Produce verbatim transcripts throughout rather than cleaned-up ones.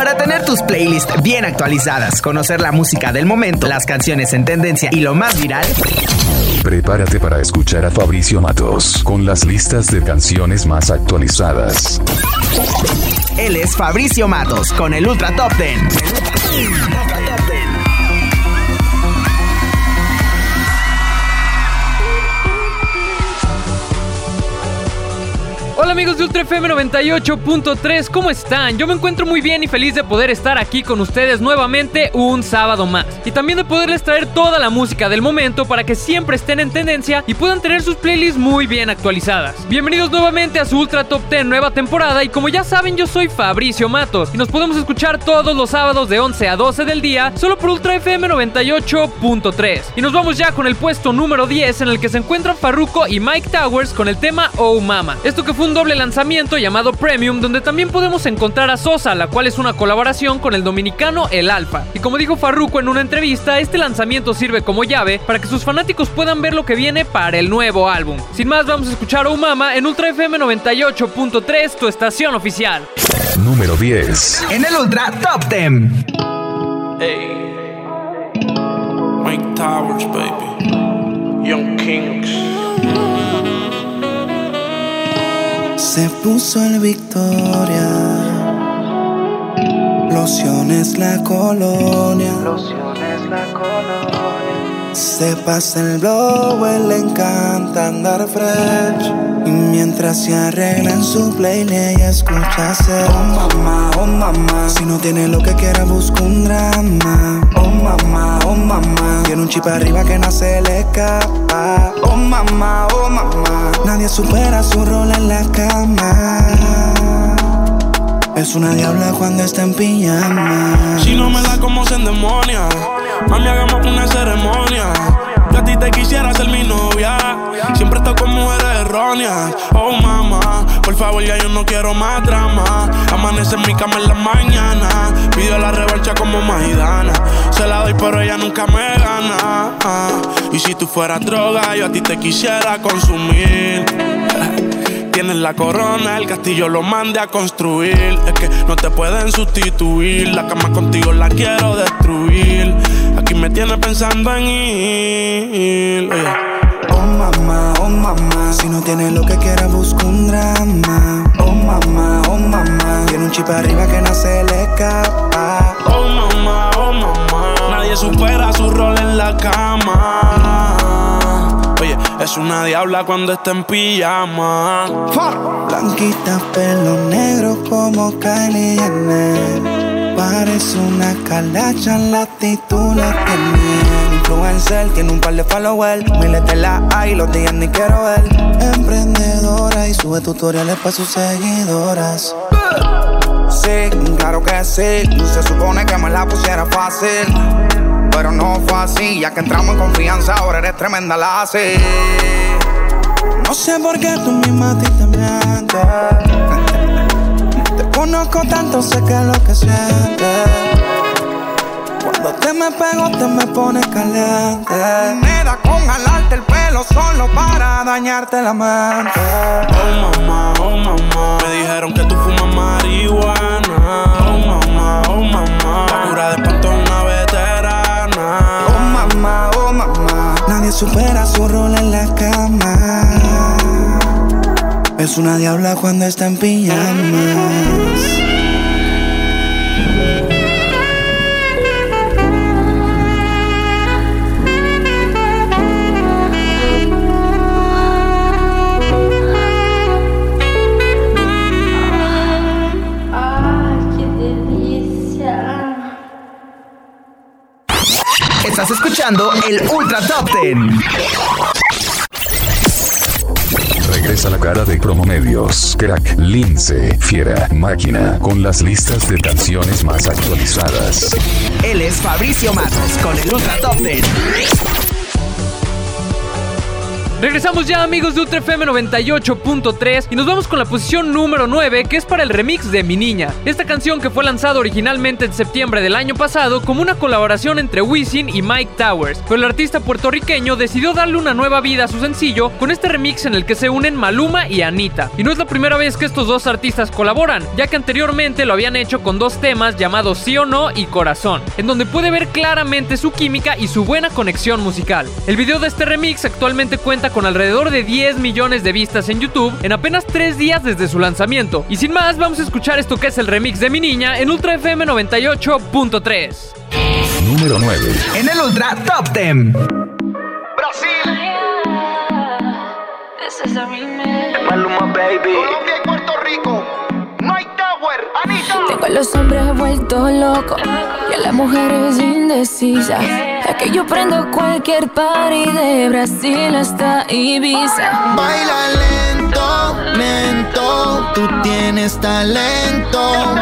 Para tener tus playlists bien actualizadas, conocer la música del momento, las canciones en tendencia y lo más viral, prepárate para escuchar a Fabricio Matos con las listas de canciones más actualizadas. Él es Fabricio Matos con el Ultra Top diez. Hola amigos de Ultra F M noventa y ocho punto tres, ¿cómo están? Yo me encuentro muy bien y feliz de poder estar aquí con ustedes nuevamente un sábado más. Y también de poderles traer toda la música del momento para que siempre estén en tendencia y puedan tener sus playlists muy bien actualizadas. Bienvenidos nuevamente a su Ultra Top diez nueva temporada y como ya saben yo soy Fabricio Matos y nos podemos escuchar todos los sábados de once a doce del día solo por Ultra F M noventa y ocho punto tres. Y nos vamos ya con el puesto número diez en el que se encuentran Farruko y Mike Towers con el tema Oh Mama. Esto que fue un doble lanzamiento llamado Premium, donde también podemos encontrar a Sosa, la cual es una colaboración con el dominicano El Alfa. Y como dijo Farruko en una entrevista, este lanzamiento sirve como llave para que sus fanáticos puedan ver lo que viene para el nuevo álbum. Sin más, vamos a escuchar Oh Mama en Ultra F M noventa y ocho punto tres, tu estación oficial. Número diez. En el Ultra Top diez. Hey, Mike Towers, baby. Young Kings. Se puso el Victoria, lociones la colonia, lociones la colonia. Se pasa el blow, él le encanta andar fresh. Y mientras se arregla en su playlist ella escucha hacer oh mamá, oh mamá. Si no tiene lo que quiera busca un drama. Oh mamá, oh mamá. Tiene un chip arriba que no se le escapa. Oh mamá, oh mamá. Nadie supera su rol en la cama. Es una diabla cuando está en pijama. Si no me da como se endemonia, mami hagamos una ceremonia. Yo a ti te quisiera ser mi novia. Siempre estoy con mujeres erróneas. Oh mamá, por favor ya yo no quiero más drama. Amanece en mi cama en la mañana. Pidió la revancha como Maidana. Se la doy pero ella nunca me gana. Y si tú fueras droga yo a ti te quisiera consumir. Tienes la corona, el castillo lo mandé a construir. Es que no te pueden sustituir. La cama contigo la quiero destruir. Aquí me tienes pensando en ir. Oye. Oh mamá, oh mamá. Si no tienes lo que quiera busca un drama. Oh mamá, oh mamá. Tiene un chip arriba que no se le escapa. Oh mamá, oh mamá. Nadie supera su rol en la cama. Oye, es una diabla cuando está en pijama. Blanquita, pelo negro como Kylie Jenner. Parece una calacha, la actitud la tiene. Influencer, tiene un par de followers. Miles de la y los días ni quiero ver. Emprendedora y sube tutoriales para sus seguidoras. Sí, claro que sí. Se supone que me la pusiera fácil, pero no fue así, ya que entramos en confianza, ahora eres tremenda la así. No sé por qué tú misma a ti te mientes. Te conozco tanto, sé que es lo que sientes. Cuando te me pego, te me pones caliente. Me da con jalarte el pelo solo para dañarte la mente. Oh mamá, oh mamá. Me dijeron que tú fumas marihuana. Oh mamá, oh mamá. La cura de espanto es una veterana. Oh mamá, oh mamá. Nadie supera su rol en la cama. Es una diabla cuando está en pijamas. Estás escuchando el Ultra Top diez. Regresa la cara de Promomedios, Crack, Lince, Fiera, Máquina, con las listas de canciones más actualizadas. Él es Fabricio Matos con el Ultra Top diez. Regresamos ya, amigos de Ultra F M noventa y ocho punto tres, y nos vamos con la posición número nueve, que es para el remix de Mi Niña. Esta canción, que fue lanzada originalmente en septiembre del año pasado como una colaboración entre Wisin y Mike Towers, pero el artista puertorriqueño decidió darle una nueva vida a su sencillo con este remix en el que se unen Maluma y Anita. Y no es la primera vez que estos dos artistas colaboran, ya que anteriormente lo habían hecho con dos temas llamados Sí o No y Corazón, en donde puede ver claramente su química y su buena conexión musical. El video de este remix actualmente cuenta con alrededor de diez millones de vistas en YouTube en apenas tres días desde su lanzamiento. Y sin más, vamos a escuchar esto que es el remix de Mi Niña en Ultra F M noventa y ocho punto tres. Número nueve. En el Ultra Top diez. Brasil. Maluma, baby. Colombia y Puerto Rico. Mike Tower, Anita. Tengo a los hombres vueltos locos y a las mujeres indecisas. Es que yo prendo cualquier party de Brasil hasta Ibiza. Baila lento, lento, tú tienes talento.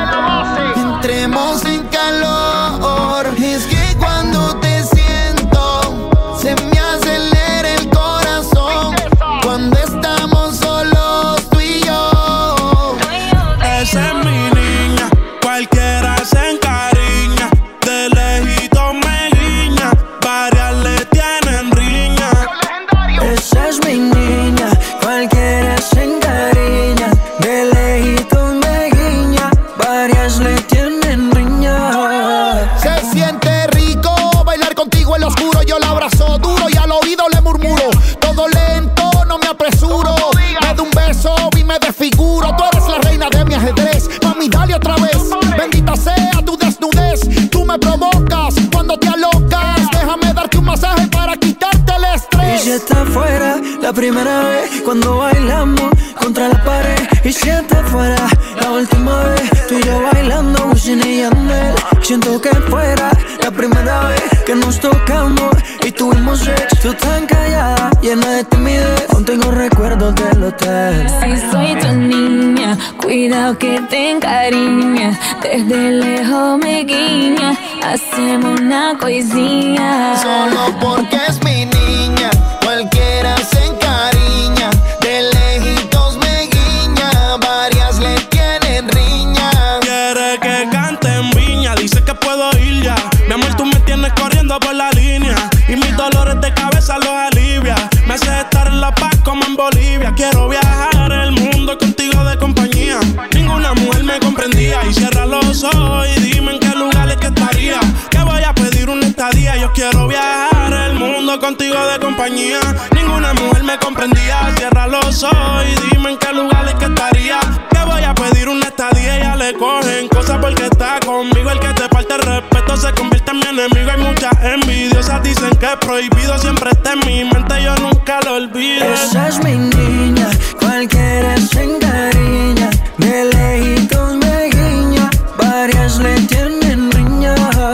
Entremos en calor. Es que cuando te siento, se me acelera el corazón. Cuando estamos solos tú y yo. Esa es mi niña, cualquiera se encariña. De lejito me guiña, varias le tienen riña. Esa es mi niña, cualquiera se encariña. De lejito me guiña, varias le tienen riña. Se siente rico bailar contigo en lo oscuro. Yo la abrazo duro y al oído le murmuro. Todo lento, no me apresuro. Me da un beso y me desfiguro. Tú eres la reina de mi ajedrez. Mami, dale otra vez. Bendita sea tu desnudez. Tú me provocas cuando te alocas. Déjame darte un masaje para quitarte el estrés. Y si está fuera la primera vez cuando bailamos contra la pared. Y si está fuera la última vez tú y yo bailando Wisin y Yandel. Siento que fuera la primera vez que nos tocamos y tuvimos sexo. Tú tan callada, llena de timidez. Aún tengo recuerdos del hotel. Si soy tu niña, cuidado que te encariña. Desde lejos me guiña, hacemos una coisinha. Solo porque es mi niña, cualquiera se encariña. De lejitos me guiña, varias le tienen riña. Quiere que cante en Viña, dice que puedo ir ya. Mi amor, tú me tienes corriendo por la línea y mis dolores de cabeza los alivia. Me hace estar en La Paz como en Bolivia. Quiero viajar el mundo contigo de compañía. Ninguna mujer me comprendía. Y cierra los ojos y dime en qué lugares que estaría. Que voy a pedir una estadía. Yo quiero viajar el mundo contigo de compañía. Ninguna mujer me comprendía. Cierra los ojos y dime en qué lugares que estaría. Que voy a pedir una estadía. Ya le cogen cosas porque está conmigo. El que te falta el respeto se convierte en mi enemigo. Hay muchas envidiosas, dicen que es prohibido. Siempre está en mi mente, yo nunca lo olvido. Esa es mi niña, cualquiera se encariña. De lejitos me guiña, varias le tienen riña.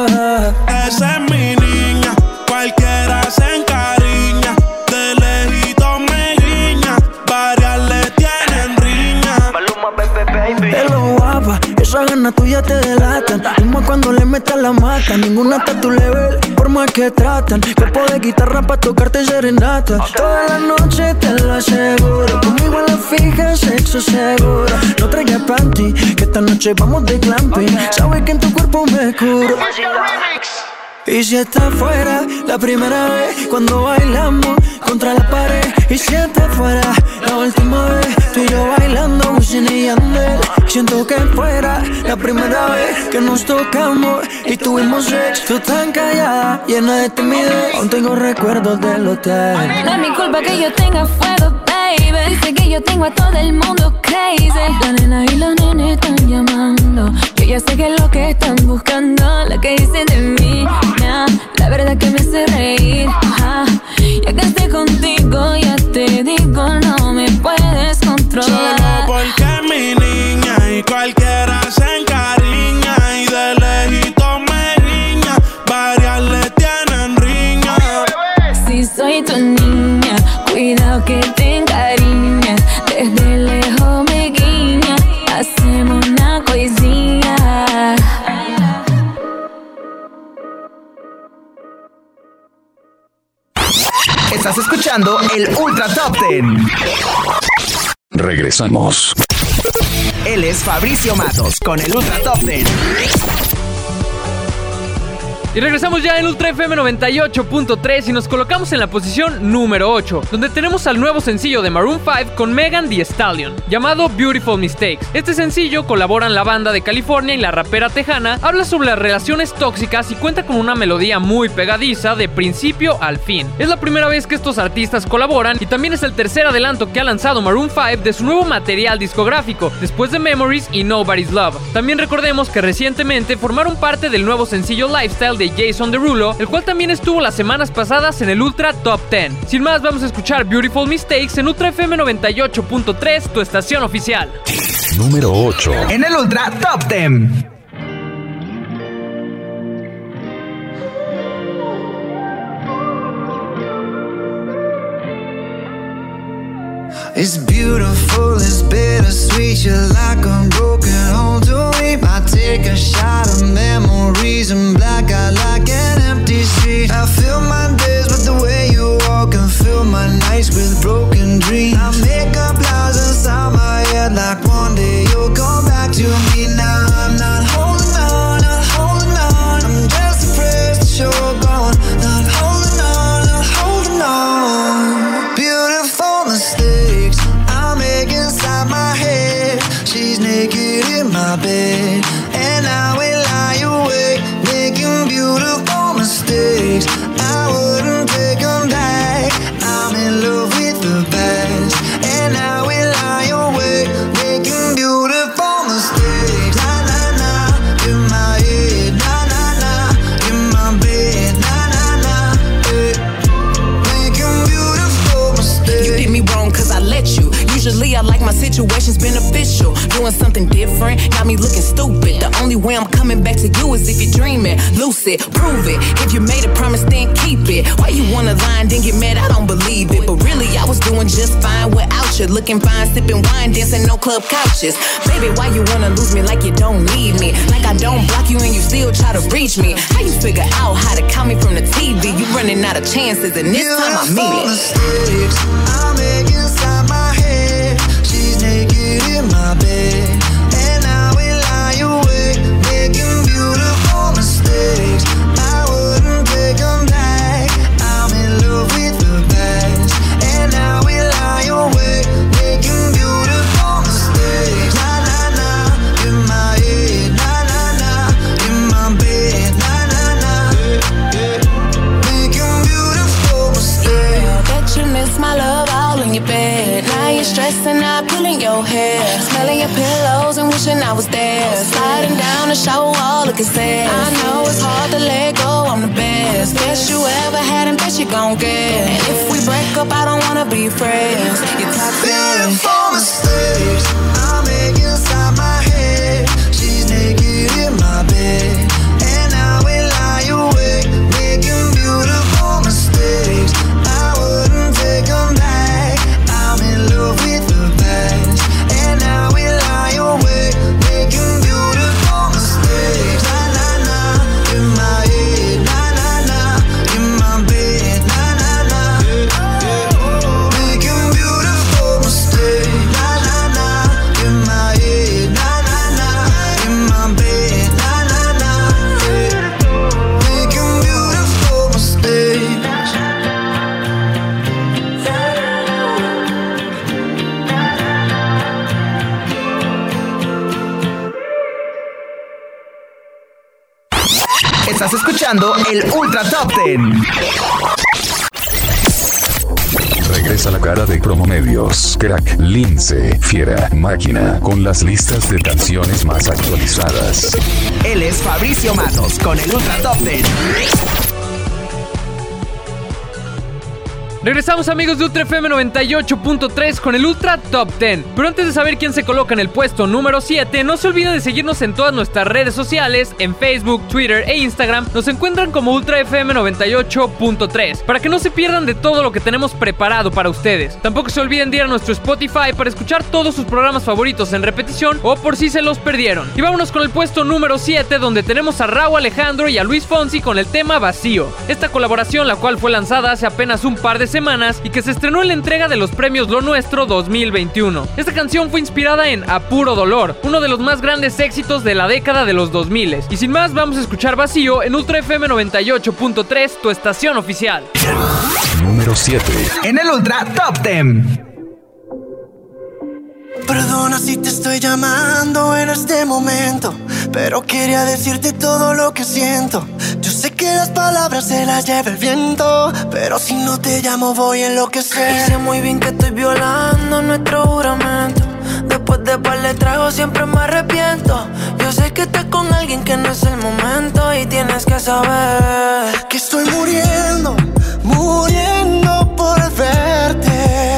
Esa es mi niña, cualquiera se encariña. De lejito me guiña, varias le tienen riña. Maluma, baby, baby. Hello, guapa, esas ganas tuyas te delatan. Como cuando le metas la mata. Ninguna está a tu level, por más que tratan. Cuerpo de guitarra pa' tocarte serenata. Toda la noche te lo aseguro. Conmigo a la fija, sexo seguro. No traigas panty, que esta noche vamos de glamping. Sabes que en tu cuerpo me curo. Y si está fuera la primera vez cuando bailamos contra la pared. Y si está fuera la última vez tú y yo bailando Wisin y Yandel. Siento que fuera la primera vez que nos tocamos y tuvimos sexo. Tú tan callada, llena de timidez. Aún tengo recuerdos del hotel. No es mi culpa que yo tenga fuego, baby. Dice que yo tengo a todo el mundo crazy. La nena y los nenes están llamando. Yo ya sé que es lo que están buscando. Lo que dicen de mí, nah, la verdad que me hace reír. Ajá. Ya que esté contigo, ya te digo, no me puedes controlar. Solo porque es mi niña y cualquiera se encariña. Y de lejito me guiña, varias le tienen riña. Si soy tu niña, cuidado que te encariñas. Desde lejos me guiña, hacemos una coisinha. escuchando el Ultra Top Ten. Regresamos. Él es Fabricio Matos con el Ultra Top Ten. Y regresamos ya en Ultra F M noventa y ocho punto tres y nos colocamos en la posición número ocho, donde tenemos al nuevo sencillo de Maroon cinco con Megan Thee Stallion, llamado Beautiful Mistakes. Este sencillo colaboran la banda de California y la rapera tejana, habla sobre las relaciones tóxicas y cuenta con una melodía muy pegadiza de principio al fin. Es la primera vez que estos artistas colaboran y también es el tercer adelanto que ha lanzado Maroon cinco de su nuevo material discográfico, después de Memories y Nobody's Love. También recordemos que recientemente formaron parte del nuevo sencillo Lifestyle de Jason Derulo, el cual también estuvo las semanas pasadas en el Ultra Top diez. Sin más, vamos a escuchar Beautiful Mistakes en Ultra F M noventa y ocho punto tres, tu estación oficial. Número ocho. En el Ultra Top diez. It's beautiful, it's bittersweet. You're like a broken home to me. I take a shot of memories and black out like an empty street. I fill my days with the way you walk and fill my nights with broken dreams. I make up lies inside my head like one day you'll come back to me. Now I'm not holding on, not holding on. I'm just afraid that you're gone. Not holding on, not holding on. Beautiful mistakes I make inside my head. She's naked in my bed, and I will lie awake, making beautiful mistakes. I wouldn't take them back. I'm in love with the past, and I will lie awake, making beautiful mistakes. Na na na, in my head. Na na na, in my bed. Na na na, eh. Making beautiful mistakes. You did me wrong 'cause I let you. Usually I like my situations beneficial. Doing something different, got me looking stupid. The only way I'm coming back to you is if you're dreaming. Lucid, prove it. If you made a promise, then keep it. Why you wanna lie and then get mad? I don't believe it. But really, I was doing just fine without you. Looking fine, sipping wine, dancing no club couches. Baby, why you wanna lose me like you don't need me? Like I don't block you and you still try to reach me. How you figure out how to call me from the T V? You running out of chances and this time I mean it. Mistakes I make inside my head. She's naked in my bed, and I will lie awake, making beautiful mistakes. I wouldn't take them back. I'm in love with the past, and I will lie awake, making beautiful mistakes. Na na na, in my head. Na na na, in my bed. Na na na, making beautiful mistakes. Yeah, bet you miss my love all in your bed. Now you're stressing out, pulling your hair, smelling your pillows and wishing I was there. Sliding down the shower wall, looking sad. I know it's hard to let go, I'm the best. Best you ever had and best you gon' get. And if we break up, I don't wanna be friends. You're toxic. Beautiful mistakes I make inside my head. She's naked in my bed, and I will lie awake, making beautiful mistakes. I wouldn't take them back. I'm in love with the past, and I will lie awake, making beautiful mistakes. Na na na, in my head. Na na na, in my bed. Na na na, making beautiful mistakes. Na na na, in my head. Na na na, in my bed. Na na na, making beautiful mistakes. Estás escuchando el Ultra Top diez. Regresa la cara de Promomedios, Crack, Lince, Fiera, Máquina, con las listas de canciones más actualizadas. Él es Fabricio Matos con el Ultra Top diez. Regresamos, amigos de Ultra F M noventa y ocho punto tres con el Ultra Top diez. Pero antes de saber quién se coloca en el puesto número siete, no se olviden de seguirnos en todas nuestras redes sociales. En Facebook, Twitter e Instagram nos encuentran como Ultra F M noventa y ocho punto tres, para que no se pierdan de todo lo que tenemos preparado para ustedes. Tampoco se olviden de ir a nuestro Spotify para escuchar todos sus programas favoritos en repetición o por si se los perdieron. Y vámonos con el puesto número siete, donde tenemos a Rauw Alejandro y a Luis Fonsi con el tema Vacío. Esta colaboración, la cual fue lanzada hace apenas un par de semanas y que se estrenó en la entrega de los premios Lo Nuestro dos mil veintiuno. Esta canción fue inspirada en A Puro Dolor, uno de los más grandes éxitos de la década de los dos mil. Y sin más, vamos a escuchar Vacío en Ultra F M noventa y ocho punto tres, tu estación oficial. Número siete. En el Ultra Top diez. Perdona si te estoy llamando en este momento, pero quería decirte todo lo que siento. Yo sé que las palabras se las lleva el viento, pero si no te llamo voy a enloquecer. Y sé muy bien que estoy violando nuestro juramento. Después de par de tragos siempre me arrepiento. Yo sé que estás con alguien que no es el momento y tienes que saber que estoy muriendo, muriendo por verte,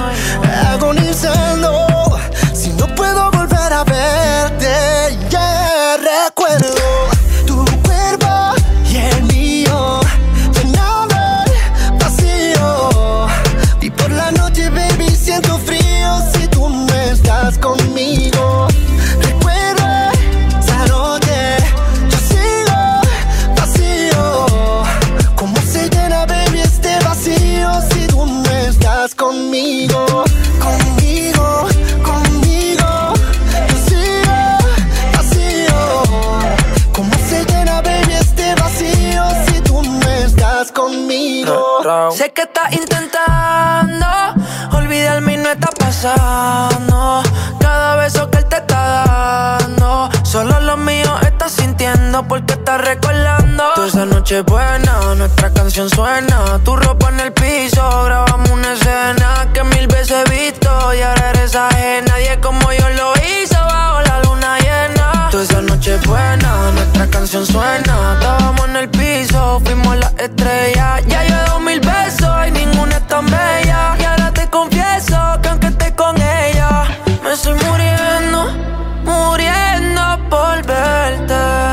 agonizando. Si no puedo volver a verte, ya yeah, recuerdo tu cuerpo y el mío, llenando el vacío. Y por la noche, baby, siento frío si tú no estás conmigo. Recuerdo esa noche, yo sigo vacío. ¿Cómo se llena, baby, este vacío si tú no estás conmigo? Conmigo, conmigo, yo sigo vacío. ¿Cómo se llena, baby, este vacío si tú no estás conmigo? Sé que estás intentando olvidarme y no está pasando. Cada beso que él te está dando, solo lo mío estás sintiendo porque estás recordando. Toda esa noche buena, nuestra canción suena. Tu ropa en el piso, grabamos una escena que mil veces he visto y ahora eres ajena. Nadie como yo lo hice bajo la luna llena. Toda esa noche buena, nuestra canción suena. Estábamos en el piso, fuimos las estrellas. Ya yo he dado mil besos y ninguna es tan bella. Y ahora te confieso que aunque esté con ella, me estoy muriendo, muriendo por verte,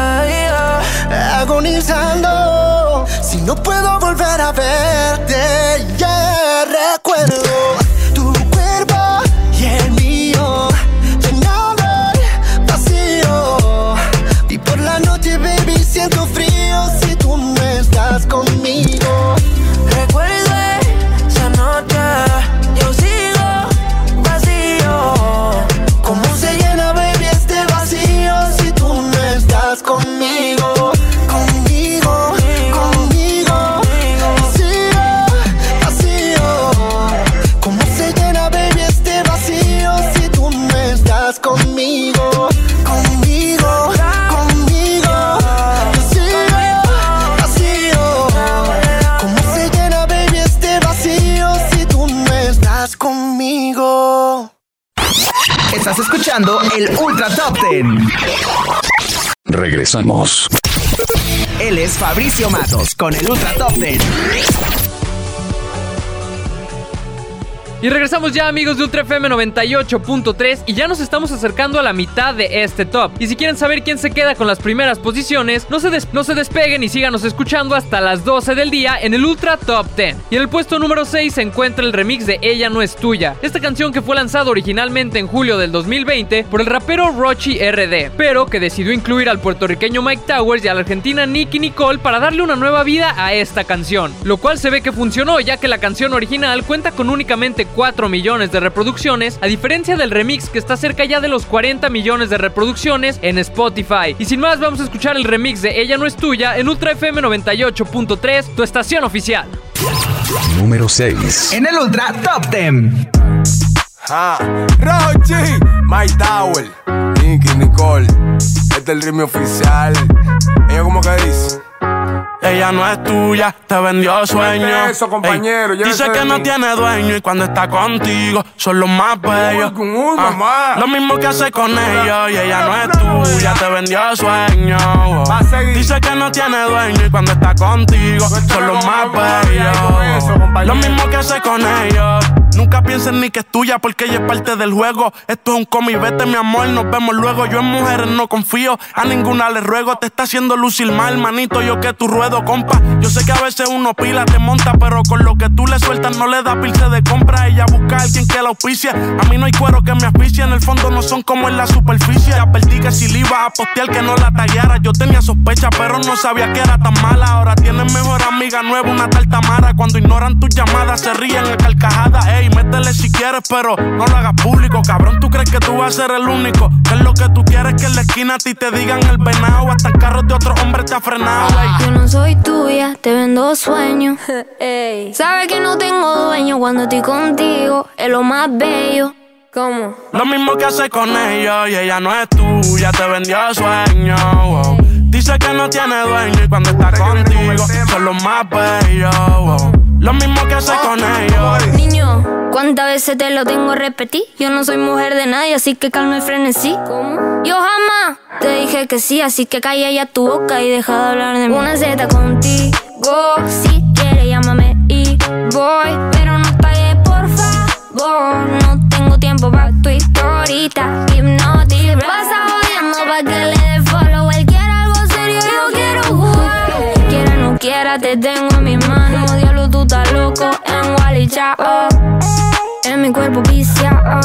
yeah. Agonizando, si no puedo volver a verte, ya yeah. Recuerdo tu cuerpo y el mío, llenando el vacío. Y por la noche, baby, siento frío si tú no estás conmigo. Recuerdo esa noche, yo sigo vacío. ¿Cómo se llena, baby, este vacío si tú no estás conmigo? Conmigo, conmigo, yo sigo vacío. ¿Cómo se llena, baby, este vacío si tú no estás conmigo? Conmigo, conmigo, yo sigo vacío. ¿Cómo se llena, baby, este vacío si tú no estás conmigo? Estás escuchando el Ultra Top diez. Regresamos. Él es Fabricio Matos con el Ultra Top diez. Y regresamos ya, amigos de Ultra F M noventa y ocho punto tres, y ya nos estamos acercando a la mitad de este top. Y si quieren saber quién se queda con las primeras posiciones, no se, des- no se despeguen y síganos escuchando hasta las doce del día en el Ultra Top diez. Y en el puesto número seis se encuentra el remix de Ella No Es Tuya, esta canción que fue lanzada originalmente en julio del dos mil veinte por el rapero Rochi R D, pero que decidió incluir al puertorriqueño Mike Towers y a la argentina Nicki Nicole para darle una nueva vida a esta canción, lo cual se ve que funcionó, ya que la canción original cuenta con únicamente cuatro millones de reproducciones, a diferencia del remix que está cerca ya de los cuarenta millones de reproducciones en Spotify. Y sin más, vamos a escuchar el remix de Ella No Es Tuya en Ultra F M noventa y ocho punto tres, tu estación oficial. Número seis. En el Ultra Top diez. Ah, Rochi, Mike Tower, Nicki Nicole, este es el ritmo oficial. Ella como que dice: ella no es tuya, te vendió sueño. Eso, compañero, Ey, dice que no tiene dueño y cuando está contigo son los más bellos. Uy, uy, Ah, mamá. lo mismo que hace con ellos y ella no es tuya, te vendió sueño. Va a seguir. Dice que no tiene dueño y cuando está contigo son los más bellos. Eso, compañero. Lo mismo que hace con ellos. Nunca pienses ni que es tuya porque ella es parte del juego. Esto es un cómic, vete mi amor, nos vemos luego. Yo en mujeres no confío, a ninguna le ruego. Te está haciendo lucir mal, manito, yo que tu ruedo, compa. Yo sé que a veces uno pila, te monta, pero con lo que tú le sueltas no le da pilce de compra. Ella busca a alguien que la auspicia. A mí no hay cuero que me asfixie, en el fondo no son como en la superficie. Advertí que si le iba a postear que no la tagueara. Yo tenía sospecha, pero no sabía que era tan mala. Ahora tienes mejor amiga nueva, una tal Tamara. Cuando ignoran tus llamadas se ríen a carcajadas. Ey, métele si quieres, pero no lo hagas público. Cabrón, tú crees que tú vas a ser el único. Que es lo que tú quieres, que en la esquina a ti te digan el venado. Hasta en carros de otro hombre te ha frenado. Ey. Yo no soy tuya, te vendo sueños. Ey. Sabes que no tengo dueño cuando estoy contigo. Es lo más bello. ¿Cómo? Lo mismo que hace con ellos y ella no es tuya, te vendió sueño. Wow. Dice que no tiene dueño y cuando está contigo son los más bellos. Wow. Lo mismo que hace con ellos. Niño, ¿cuántas veces te lo tengo a repetir? Yo no soy mujer de nadie, así que calma el frenesí. ¿Cómo? Yo jamás te dije que sí, así que calla ya tu boca y deja de hablar de mí. Una Z contigo, si quieres llámame y voy, pero no pagues por favor. No tengo tiempo para tu historita, hipnotic. Pasa jodiendo pa' que le dé follow. Él quiere algo serio, yo quiero jugar. Quiera no quiera, te tengo en mis manos. Diablo, tú estás loco en Wally Chao. En mi cuerpo viciado,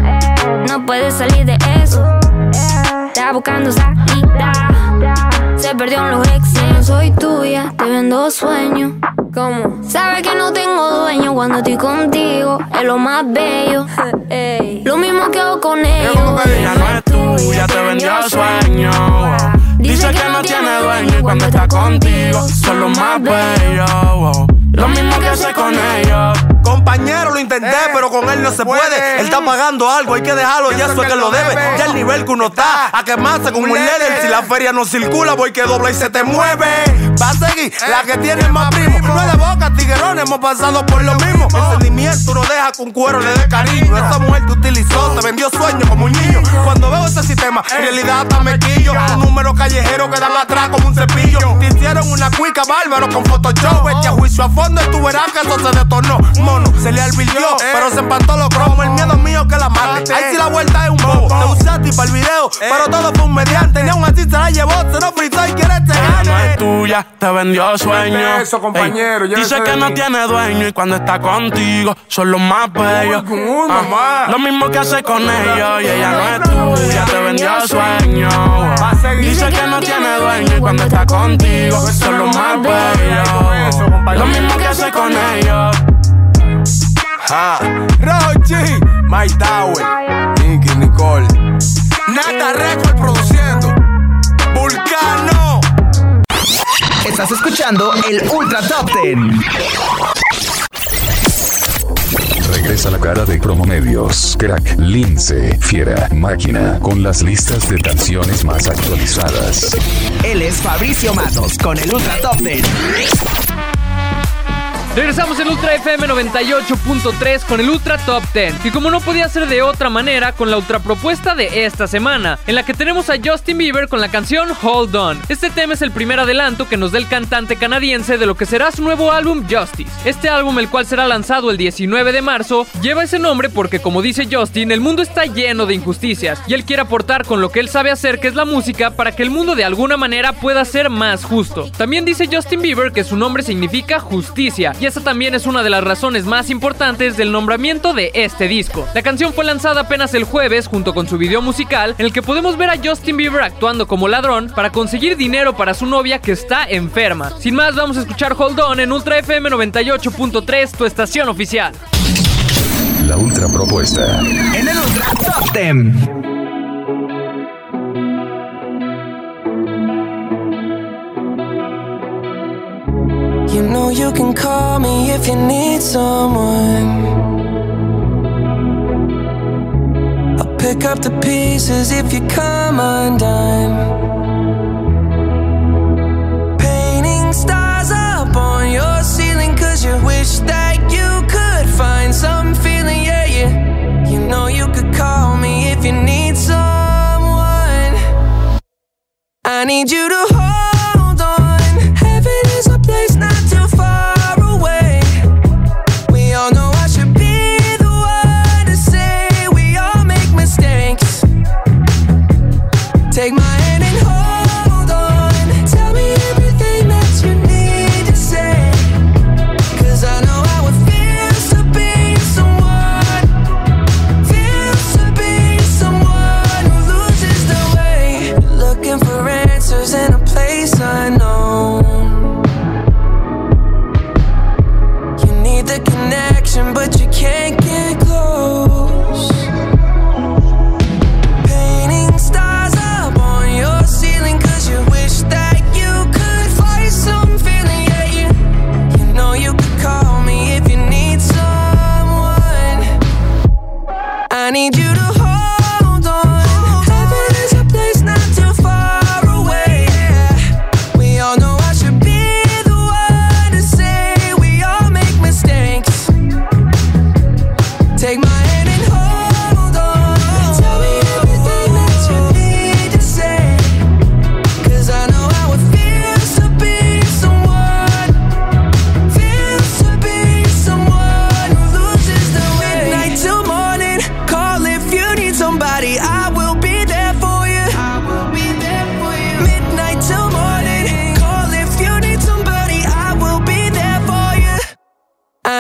no puedes salir de eso. Está buscando salida, se perdió en los exes. No soy tuya, te vendo sueños. ¿Cómo? Sabes que no tengo dueño cuando estoy contigo. Es lo más bello. Ey. Lo mismo que hago con ellos. Ella no es tuya, te vendió sueño. Dice que no tiene dueño y cuando está contigo son los más bellos. Lo mismo que hace con ellos. Compañero, lo intenté, pero con él no se puede. Él está pagando algo, hay que dejarlo, ya eso es que lo debe. Ya el nivel que uno está, a quemarse como un líder. Si la feria no circula, voy que dobla y se te mueve. Va a seguir la que tiene más primo. No es de boca, tiguerones, hemos pasado por lo mismo. El sentimiento no deja que un cuero le dé cariño. Esa mujer te utilizó, te vendió sueños como un niño. Cuando veo ese sistema, en realidad hasta me quillo. Un número callejero que dan atrás como un cepillo. Te hicieron una cuica bárbaro con Photoshop. Vete a juicio a fondo y tú verás que eso se detornó. Mono, se le advirtió, pero se empató los cromos. El miedo mío que la mate. Ahí sí la vuelta es un bobo. Te usaste para el video, pero todo fue un mediante. Ni aún así se la llevó, se lo fritó y quiere te gane. No es tuya, te vendió sueño. Eso, compañero. Ey, dice que no tiene dueño y cuando está contigo son los más bellos. Ah, lo mismo que hace con ellos y ella no es tuya, te vendió sueño. Dice que no tiene dueño y cuando está contigo son los más bellos. Lo mismo que hace con ellos. Ah, Rochi, Mike Tower, Nicky Nicole, Nata Record produciendo, Vulcano. Estás escuchando el Ultra Top Ten. Regresa la cara de Promomedios, Crack, Lince, Fiera, Máquina, con las listas de canciones más actualizadas. Él es Fabricio Matos con el Ultra Top Ten. Regresamos en Ultra F M noventa y ocho punto tres con el Ultra Top ten. Y como no podía ser de otra manera, con la ultra propuesta de esta semana, en la que tenemos a Justin Bieber con la canción Hold On. Este tema es el primer adelanto que nos da el cantante canadiense de lo que será su nuevo álbum Justice. Este álbum, el cual será lanzado el diecinueve de marzo, lleva ese nombre porque, como dice Justin, el mundo está lleno de injusticias y él quiere aportar con lo que él sabe hacer, que es la música, para que el mundo de alguna manera pueda ser más justo. También dice Justin Bieber que su nombre significa justicia, y esa también es una de las razones más importantes del nombramiento de este disco. La canción fue lanzada apenas el jueves junto con su video musical, en el que podemos ver a Justin Bieber actuando como ladrón para conseguir dinero para su novia que está enferma. Sin más, vamos a escuchar Hold On en Ultra F M noventa y ocho punto tres, tu estación oficial. La ultra propuesta en el Ultra Top ten. You know you can call me if you need someone. I'll pick up the pieces if you come undone. Painting stars up on your ceiling, cause you wish that you could find some feeling, yeah, yeah. You know you could call me if you need someone. I need you to hold on. Heaven is a place not too far away. We all know I should be the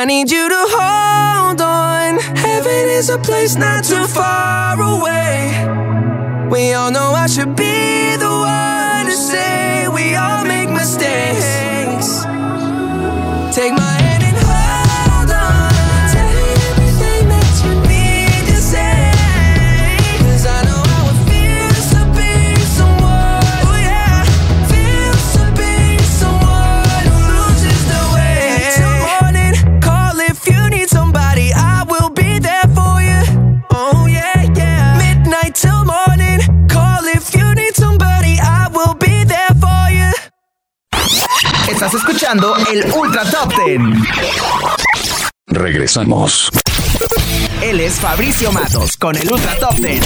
I need you to hold on. Heaven is a place not too far away. We all know I should be the one to say we all make mistakes. Take my hand and hold on. Tell me everything that you need to say. 'Cause I know how it feels to be someone, oh yeah, feels to be someone who loses the way. Till morning, call if you need somebody, I will be there for you. Oh yeah, yeah. Midnight till morning, call if you need somebody, I will be there for you. Estás escuchando el Ultra Top Ten. Regresamos. Él es Fabricio Matos con el Ultra Top Ten.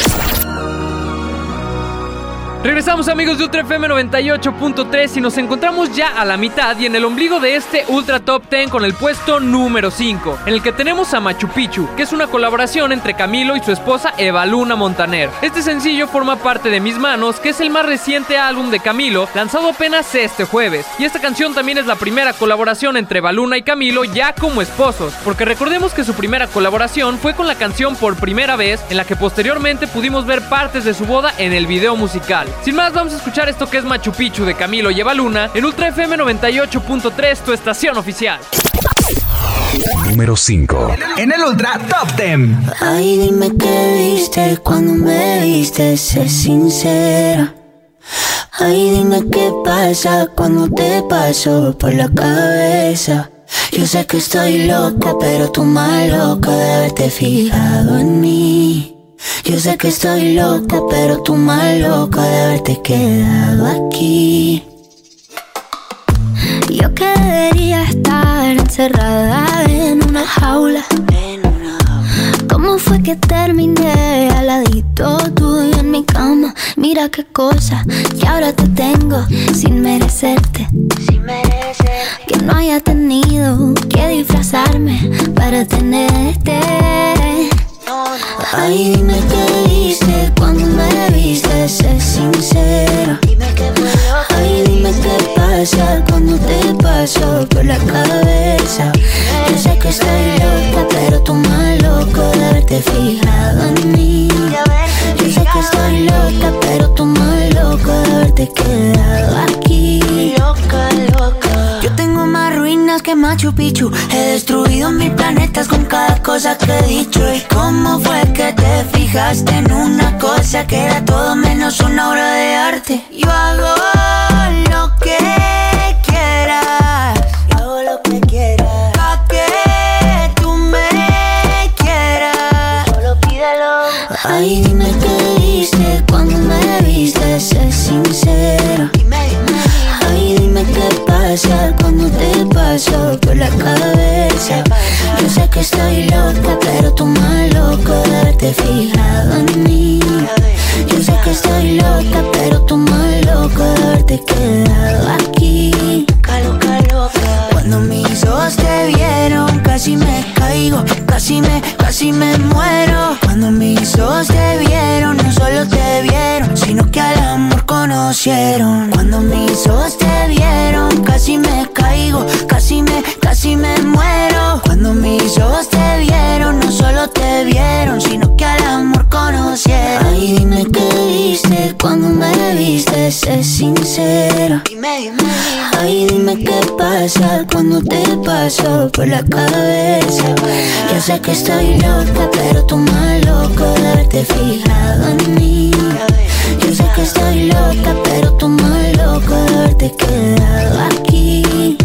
Regresamos, amigos de Ultra F M noventa y ocho punto tres, y nos encontramos ya a la mitad y en el ombligo de este Ultra Top diez con el puesto número cinco, en el que tenemos a Machu Picchu, que es una colaboración entre Camilo y su esposa Eva Luna Montaner. Este sencillo forma parte de Mis Manos, que es el más reciente álbum de Camilo, lanzado apenas este jueves, y esta canción también es la primera colaboración entre Eva Luna y Camilo ya como esposos, porque recordemos que su primera colaboración fue con la canción Por Primera Vez, en la que posteriormente pudimos ver partes de su boda en el video musical. Sin más, vamos a escuchar esto que es Machu Picchu de Camilo y Eva Luna en Ultra F M noventa y ocho punto tres, tu estación oficial. Número cinco. En el Ultra Top diez. Ay, dime qué viste cuando me viste, sé sincera. Ay, dime qué pasa cuando te paso por la cabeza. Yo sé que estoy loca, pero tú más loca de haberte fijado en mí. Yo sé que estoy loca, pero tú más loca de haberte quedado aquí. Yo que debería estar encerrada en una jaula. ¿Cómo fue que terminé al ladito tuyo en mi cama? Mira qué cosa, que ahora te tengo sin merecerte. Sin merecer. Que no haya tenido que disfrazarme para tenerte. Ay, dime qué viste cuando me viste, sé sincera. Ay, dime qué pasa cuando te paso por la cabeza. Yo sé que estoy loca, pero tú más loca de haberte fijado en mí. Yo sé que estoy loca, pero tú más loca de haberte quedado aquí. Loca, loca. Yo tengo más ruinas que Machu Picchu. He destruido mil planetas con cada cosa que he dicho. ¿Y cómo fue que te fijaste en una cosa que era todo menos una obra de arte? Yo hago lo que quieras. Yo hago lo que quieras. Pa' que tú me quieras. Solo pídelo. Ay, dime qué viste cuando me viste, sé sincera. Ay, dime qué pasa cuando te paso por la cabeza. Yo sé que estoy loca, pero tú más loca de haberte fijado en mí. Yo sé que estoy loca, pero tú más loca de haberte quedado aquí. Loca, loca. Cuando mis ojos te vieron, casi me caigo, casi me, casi me muero. Cuando mis ojos te vieron, no solo te vieron, sino que al amor conocieron. Cuando mis ojos te vieron, casi me caigo, casi me, casi me muero. Cuando mis ojos te vieron, no solo te vieron, sino que al amor conocieron. Ay, dime qué viste cuando me viste, sé sincera. Dime, dime, dime. Ay, dime qué pasa cuando te paso por la cabeza. Yo sé que estoy loca, pero tú más loca de haberte fijado en mí. Yo sé que estoy loca, pero tú más loca de haberte quedado aquí.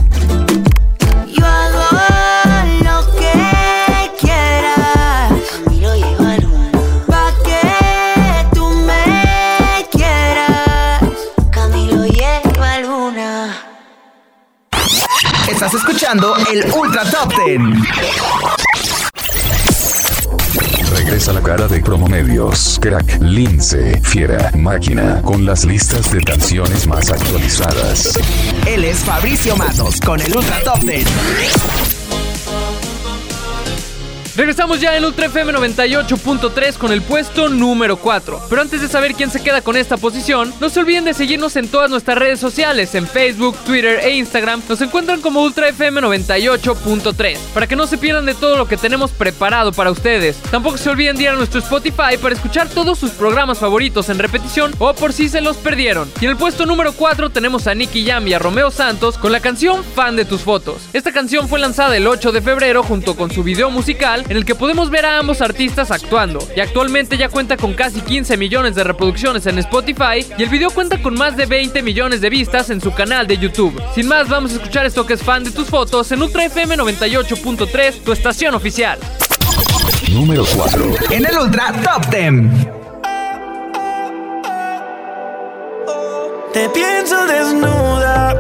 Yo hago lo que quieras. Camilo y Eva Luna. Pa' que tú me quieras. Camilo y Eva Luna. Estás escuchando el Ultra Top diez. Regresa la cara de Promomedios, Crack, Lince, Fiera, Máquina, con las listas de canciones más actualizadas. Él es Fabricio Matos con el Ultra Top diez. Regresamos ya en Ultra F M noventa y ocho punto tres con el puesto número cuatro. Pero antes de saber quién se queda con esta posición, no se olviden de seguirnos en todas nuestras redes sociales. En Facebook, Twitter e Instagram nos encuentran como Ultra F M noventa y ocho punto tres, para que no se pierdan de todo lo que tenemos preparado para ustedes. Tampoco se olviden de ir a nuestro Spotify para escuchar todos sus programas favoritos en repetición o por si se los perdieron. Y en el puesto número cuatro tenemos a Nicky Jam y a Romeo Santos con la canción Fan de tus fotos. Esta canción fue lanzada el ocho de febrero junto con su video musical, en el que podemos ver a ambos artistas actuando, y actualmente ya cuenta con casi quince millones de reproducciones en Spotify y el video cuenta con más de veinte millones de vistas en su canal de YouTube. Sin más, vamos a escuchar esto que es Fan de tus fotos en Ultra F M noventa y ocho punto tres, tu estación oficial. Número cuatro. En el Ultra Top diez. Te pienso desnuda,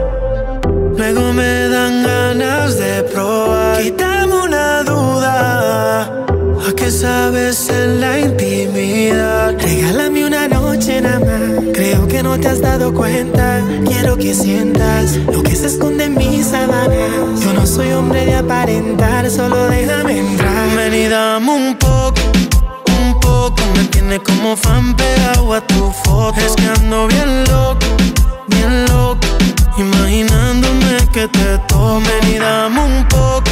luego me dan ganas de probar. Quítame una duda, ¿a qué sabes en la intimidad? Regálame una noche nada más, creo que no te has dado cuenta. Quiero que sientas lo que se esconde en mis sábanas. Yo no soy hombre de aparentar, solo déjame entrar. Ven y dame un poco, un poco. Me tiene como fan pegado a tu foto. Es que ando bien loco, bien loco, imaginándome que te tomen. Y dame un poco,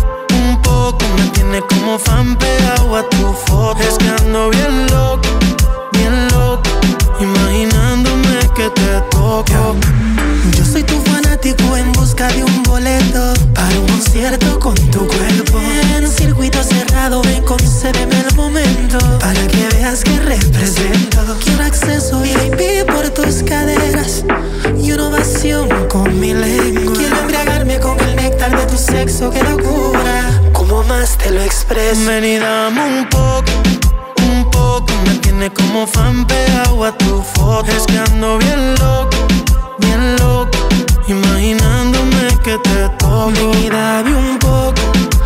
un poco. Me tiene como fan pegado a tu foto. Es que ando bien loco, bien loco, imaginándome que te toco. Yo soy tu fanático en busca de un boleto para un concierto con tu cuerpo. En un circuito cerrado, ven, concédeme el momento para que veas que represento. Quiero acceso V I P por tus caderas y una ovación con mi lengua. Quiero embriagarme con el néctar de tu sexo, qué locura. ¿Cómo más te lo expreso? Ven y dame un poco, un poco. Me tiene como fan pegado a tu foto. Es que ando bien loco, bien loco, imaginándome que te toco. Ven y dame un poco,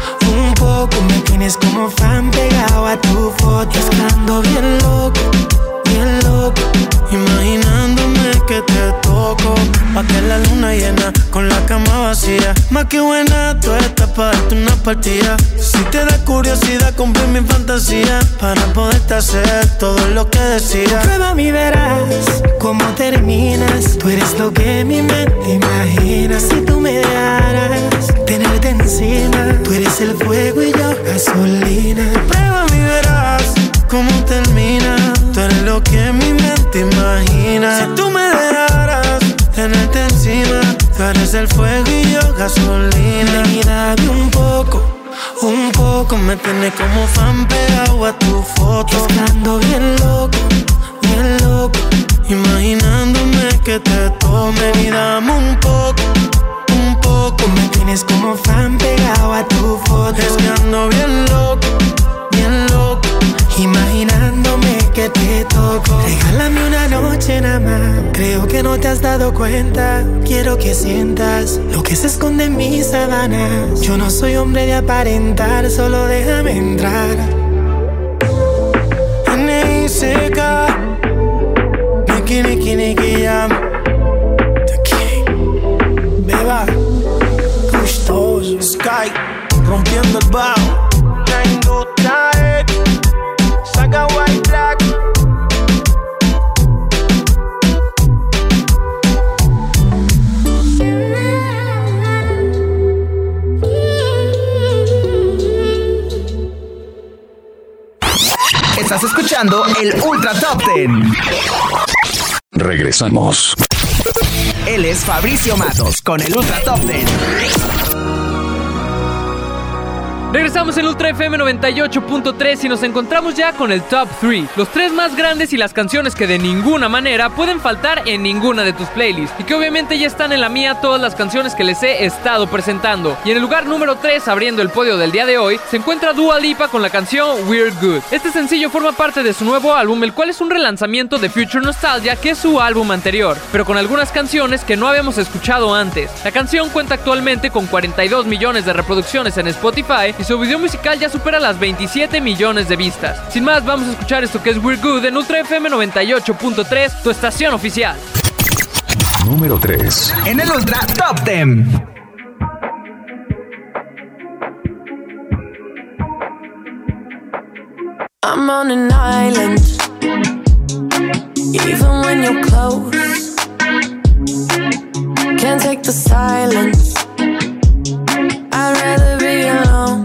un poco. Me tienes como fan pegado a tu foto. Es que ando bien loco, bien loco, imaginándome que te toco. Pa' que la luna llena con la cama vacía. Más que buena, tú estás para darte una partida. Si te da curiosidad, cumple mi fantasía para poderte hacer todo lo que decía. Prueba y verás cómo terminas. Tú eres lo que mi mente imagina. Si tú me dejaras tenerte encima, tú eres el fuego y yo gasolina. Prueba y verás cómo termina. Tú eres lo que mi mente imagina. Si tú me dejaras tenerte encima, tú eres el fuego y yo gasolina. Y dame un poco, un poco. Me tiene como fan pegado a tu foto. Es que ando bien loco, bien loco, imaginándome que te tomen. Y dame un poco, un poco. Me tienes como fan pegado a tu foto. Es que ando bien loco, bien loco, imaginándome que te toco. Regálame una noche nada más, creo que no te has dado cuenta. Quiero que sientas lo que se esconde en mis sábanas. Yo no soy hombre de aparentar, solo déjame entrar. N I C K, Nicky, Nicky, Nicky Jam, The King, Beba, gustoso, Sky, rompiendo el bajo. Saga White Black. Estás escuchando el Ultra Top diez. Regresamos. Él es Fabricio Matos con el Ultra Top diez. Regresamos en Ultra F M noventa y ocho punto tres y nos encontramos ya con el Top tres, los tres más grandes y las canciones que de ninguna manera pueden faltar en ninguna de tus playlists, y que obviamente ya están en la mía todas las canciones que les he estado presentando. Y en el lugar número tres, abriendo el podio del día de hoy, se encuentra Dua Lipa con la canción We're Good. Este sencillo forma parte de su nuevo álbum, el cual es un relanzamiento de Future Nostalgia, que es su álbum anterior, pero con algunas canciones que no habíamos escuchado antes. La canción cuenta actualmente con cuarenta y dos millones de reproducciones en Spotify y su video musical ya supera las veintisiete millones de vistas. Sin más, vamos a escuchar esto que es We're Good en Ultra F M noventa y ocho punto tres, tu estación oficial. Número tres. En el Ultra Top diez. I'm on an island, even when you're close. Can't take the silence, I'd rather be alone.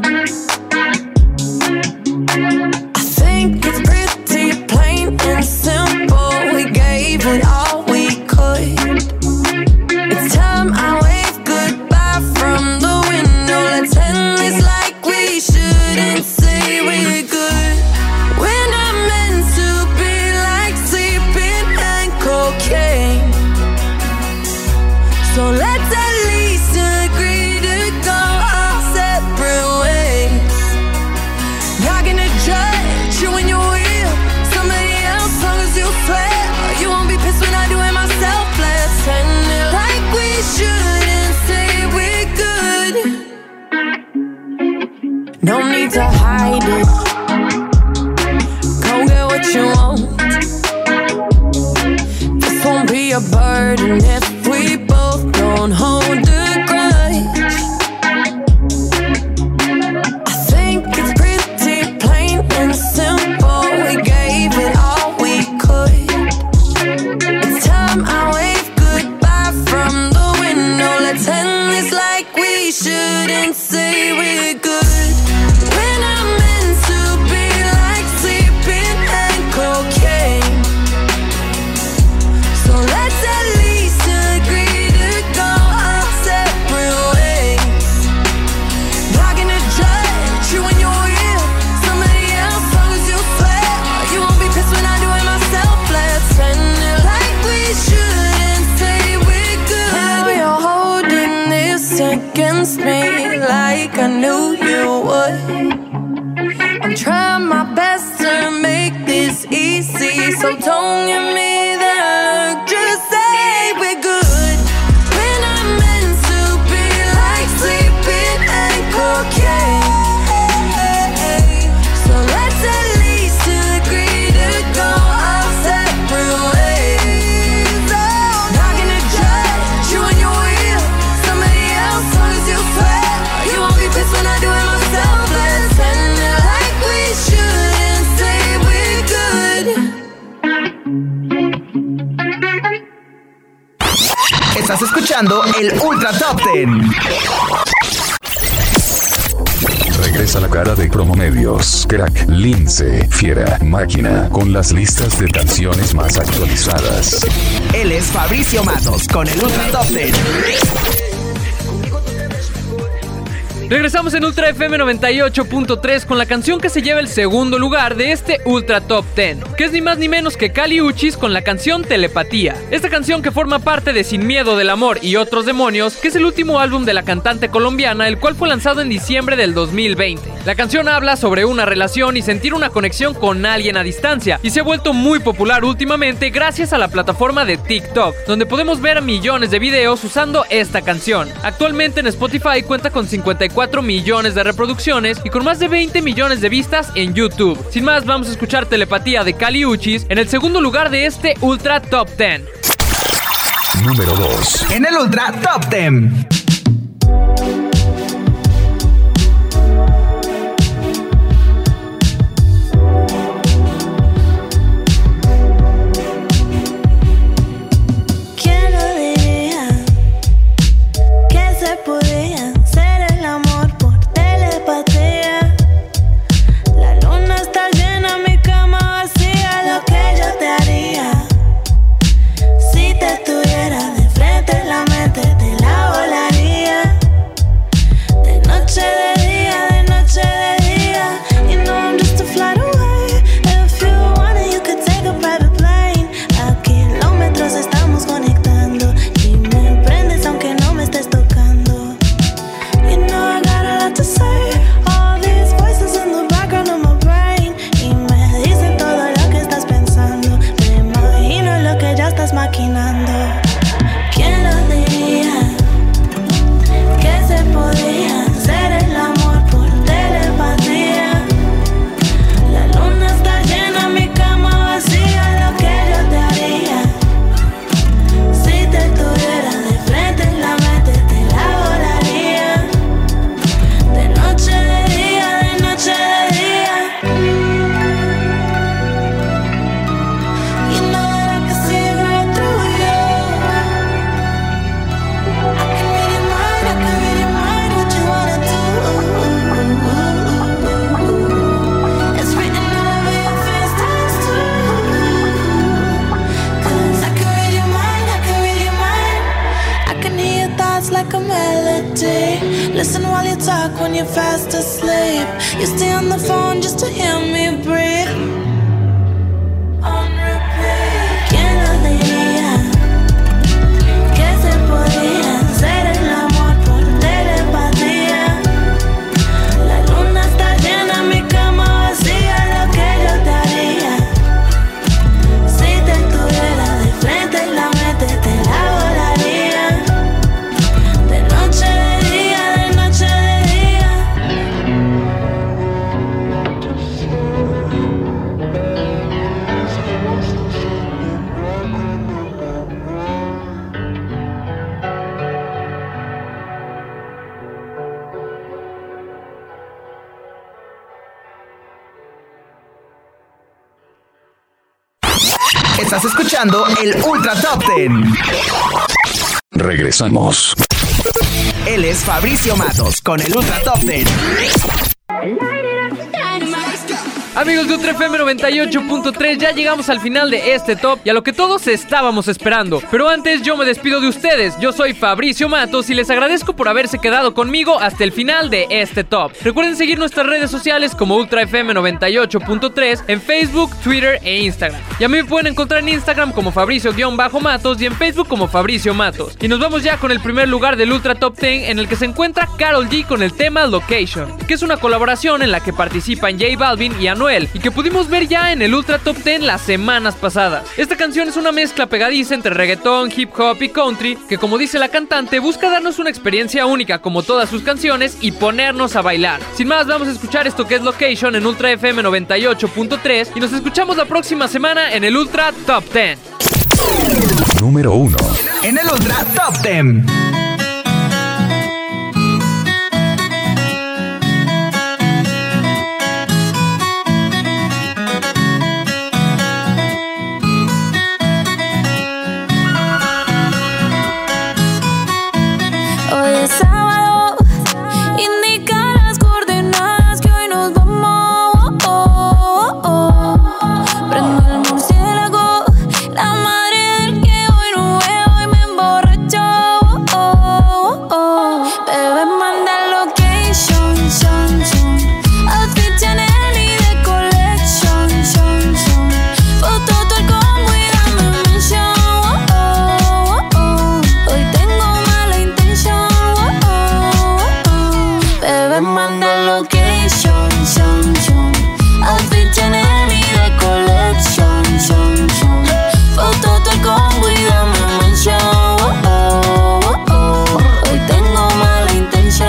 I think it's pretty plain and simple. We gave it all we could. It's time I wave goodbye from the window. Let's end this like we shouldn't say we're good. We're not meant to be like sleeping and cocaine. So let's at least agree to go our separate ways. Not gonna judge you when you're with somebody else, long as you swear you won't be pissed when I do it myself. Let's end it like we shouldn't say we're good. No need to hide it. Go get what you want. This won't be a burden if we both don't hold a grudge. I think it's pretty plain and simple. We gave it all we could. It's time I wave goodbye from the window. Let's end this like we shouldn't say we're good. We're not meant to be like sleeping and cocaine. So let's at least agree to go our separate ways. Not gonna judge you when you're with somebody else, long as you swear you won't be pissed when I do it myself. Let's end it like we shouldn't say we're good. Now you're holding this against me like I knew you would. I'm trying my best to make this easy, so don't give me that look, just say we're good. We're not meant to be like sleeping and cocaine. So let's at least agree to go our separate ways. Oh, not gonna judge you when you're with somebody else, long as you swear you won't be pissed when I do it myself. Let's end it like we shouldn't say we're good. Estás escuchando el Ultra Top diez. Regresa la cara de Promomedios, Crack, Lince, Fiera, Máquina, con las listas de canciones más actualizadas. Él es Fabricio Matos con el Ultra Top diez. Regresamos en Ultra F M noventa y ocho punto tres con la canción que se lleva el segundo lugar de este Ultra Top diez, que es ni más ni menos que Kali Uchis con la canción Telepatía. Esta canción que forma parte de Sin Miedo del Amor y Otros Demonios, que es el último álbum de la cantante colombiana, el cual fue lanzado en diciembre del dos mil veinte. La canción habla sobre una relación y sentir una conexión con alguien a distancia, y se ha vuelto muy popular últimamente gracias a la plataforma de TikTok, donde podemos ver millones de videos usando esta canción. Actualmente en Spotify cuenta con cincuenta y cuatro millones de reproducciones y con más de veinte millones de vistas en YouTube. Sin más, vamos a escuchar Telepatía de Kali Uchis en el segundo lugar de este Ultra Top diez. Número dos. En el Ultra Top diez. Si te tuviera de frente, la mente te la volaría. like a melody. Listen while you talk when you're fast asleep. You stay on the phone just to hear me breathe. On repeat. ¿Quién lo diría? Que se podía hacer el amor por telepatía. La luna está llena, mi cama vacía. Lo que yo te haría si te tuviera de frente en la mente, te la volaría. De noche, de día, de noche, de día. Estás escuchando el Ultra Top Ten. Regresamos. Él es Fabricio Matos con el Ultra Top Ten. Amigos de Ultra F M noventa y ocho punto tres, ya llegamos al final de este top y a lo que todos estábamos esperando. Pero antes yo me despido de ustedes. Yo soy Fabricio Matos y les agradezco por haberse quedado conmigo hasta el final de este top. Recuerden seguir nuestras redes sociales como Ultra F M noventa y ocho punto tres en Facebook, Twitter e Instagram. Y a mí me pueden encontrar en Instagram como Fabricio-Matos y en Facebook como Fabricio Matos. Y nos vamos ya con el primer lugar del Ultra Top diez, en el que se encuentra Karol G con el tema Location, que es una colaboración en la que participan J Balvin y Anuel, y que pudimos ver ya en el Ultra Top diez las semanas pasadas. Esta canción es una mezcla pegadiza entre reggaetón, hip hop y country, que como dice la cantante, busca darnos una experiencia única como todas sus canciones y ponernos a bailar. Sin más, vamos a escuchar esto que es Location en Ultra F M noventa y ocho punto tres y nos escuchamos la próxima semana en el Ultra Top diez. Número uno. En el Ultra Top diez. Sábado, indica las coordenadas que hoy nos vamos. Prendo el murciélago, la madre del que hoy no veo y me emborracho. Bebé, manda location, son, son. Outfit Chanel y de collection, son, son. Foto todo el combo y dame mention. Hoy tengo mala intención. Bebé, manda location, son, son. Outfit Chanel y de collection, son, son. Foto todo el combo y dame mention. Hoy tengo mala intención.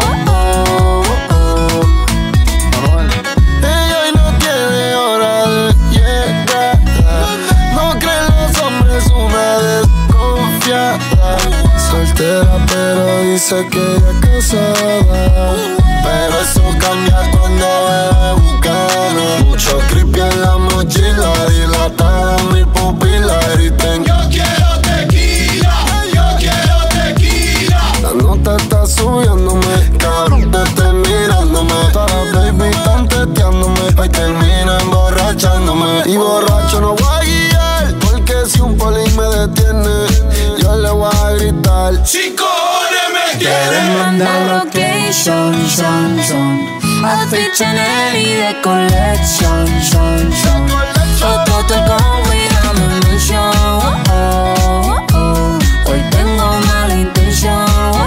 Ella hoy no tiene hora de llegada. No creen los hombres una desconfiada. Soltera pero dice que ella casada. Pero eso cambia cuando bebe Bucana. Mucho creepy en la mochila, dilatada mi pupila. Griten: yo quiero tequila, yo quiero tequila. La nota está subiéndome, cabrón, te estoy mirándome. Todas las baby están teteándome. Hoy termina emborrachándome. Y borracho no voy a guiar, porque si un poli me detiene, yo le voy a gritar: si cojones me quieren Manda location, son, son. Outfit Chanel y de collection, son, son. Foto todo el combo y dame mention. Hoy tengo mala intención.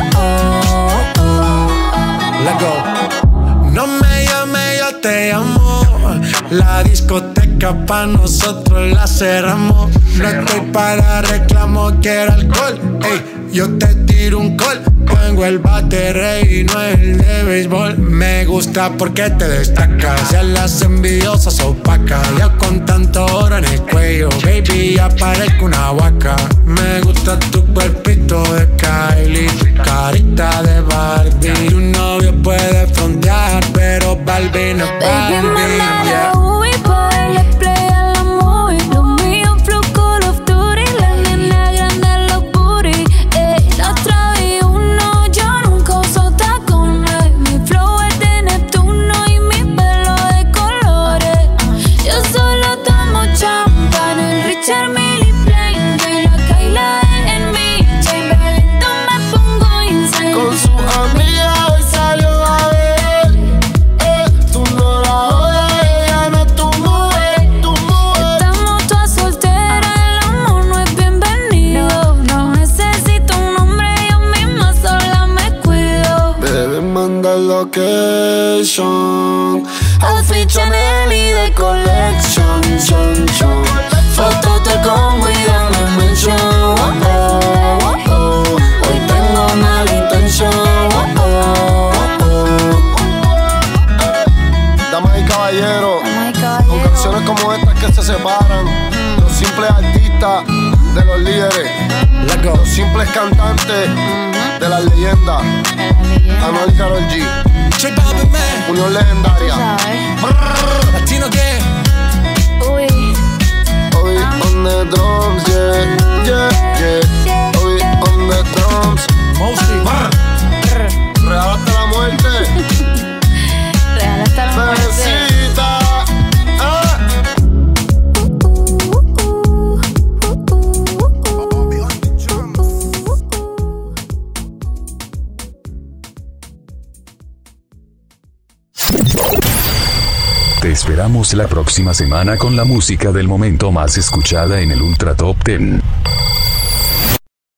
Let go. No me llame, yo te amo. La discoteca pa' nosotros la cerramos. No estoy para reclamo, quiero alcohol. Ey, yo te tiro un call. Tengo el bate rey y no el de béisbol. Me gusta porque te destacas. Ya las envidiosas opacas. Yo con tanto oro en el cuello, baby, ya parezco una vaca. Me gusta tu cuerpito de Kylie, carita de Barbie. Tu novio puede frontear, pero Barbie no es Barbie. Baby, manda la U I pa' darle play a la movie. Lo mío flow Call of Duty. La nena grande los booty. Eh, la otra vi uno, yo nunca uso tacones. Mi flow es de Neptuno y mi pelo de colores. Yo solo tomo champán, el Richard Mille Plain. De la Kyla en mi chain, lento me pongo y location. Outfit Chanel y de collection, chon, chon. Fotos te Congo y dame mention. Oh, oh, oh. Hoy tengo mala intención. Oh, oh, oh. Damas y caballeros, con canciones como estas que se separan, los simples artistas de los líderes, los simples cantantes de las leyendas. Anuel y Karol G, unión legendaria. Latino que Uy, Uy, on the drums, yeah, yeah, yeah. Uy, on the drums. Mostly. Real hasta la muerte. Real hasta la muerte. Bebecita. Ah. Te esperamos la próxima semana con la música del momento más escuchada en el Ultra Top diez.